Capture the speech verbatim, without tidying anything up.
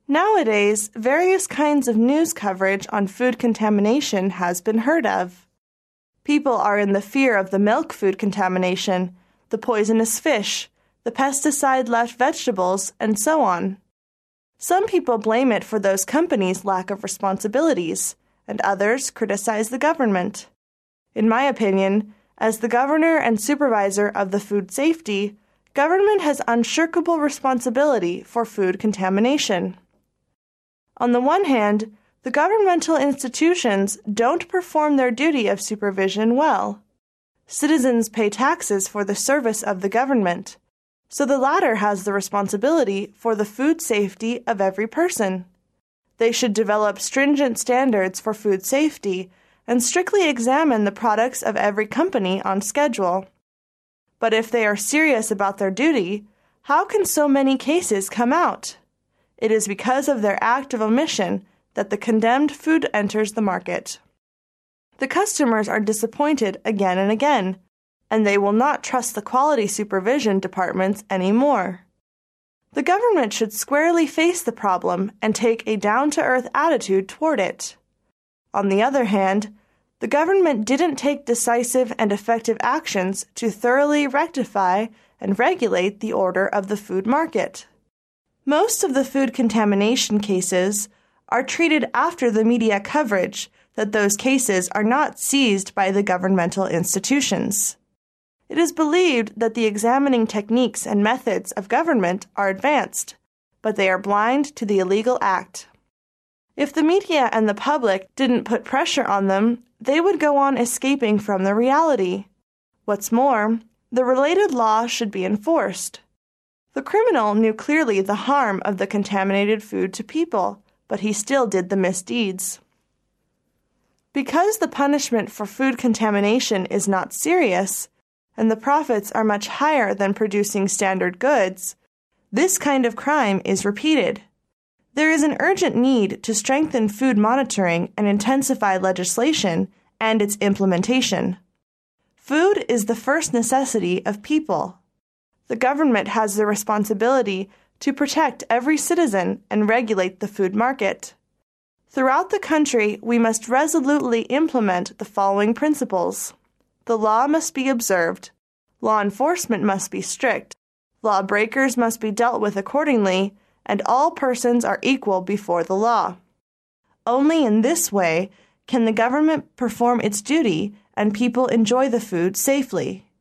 Nowadays, various kinds of news coverage on food contamination has been heard of. People are in the fear of the milk food contamination, the poisonous fish, the pesticide-left vegetables, and so on. Some people blame it for those companies' lack of responsibilities, and others criticize the government. In my opinion, as the governor and supervisor of the food safety, government has unshirkable responsibility for food contamination. On the one hand, the governmental institutions don't perform their duty of supervision well. Citizens pay taxes for the service of the government, so the latter has the responsibility for the food safety of every person. They should develop stringent standards for food safety and strictly examine the products of every company on schedule. But if they are serious about their duty, how can so many cases come out? It is because of their act of omission that the condemned food enters the market. The customers are disappointed again and again, and they will not trust the quality supervision departments anymore. The government should squarely face the problem and take a down-to-earth attitude toward it. On the other hand, the government didn't take decisive and effective actions to thoroughly rectify and regulate the order of the food market. Most of the food contamination cases are treated after the media coverage that those cases are not seized by the governmental institutions. It is believed that the examining techniques and methods of government are advanced, but they are blind to the illegal act. If the media and the public didn't put pressure on them, they would go on escaping from the reality. What's more, the related law should be enforced. The criminal knew clearly the harm of the contaminated food to people, but he still did the misdeeds. Because the punishment for food contamination is not serious, and the profits are much higher than producing standard goods, this kind of crime is repeated. There is an urgent need to strengthen food monitoring and intensify legislation and its implementation. Food is the first necessity of people. The government has the responsibility to protect every citizen and regulate the food market. Throughout the country, we must resolutely implement the following principles. The law must be observed. Law enforcement must be strict. Lawbreakers must be dealt with accordingly, and all persons are equal before the law. Only in this way can the government perform its duty and people enjoy the food safely.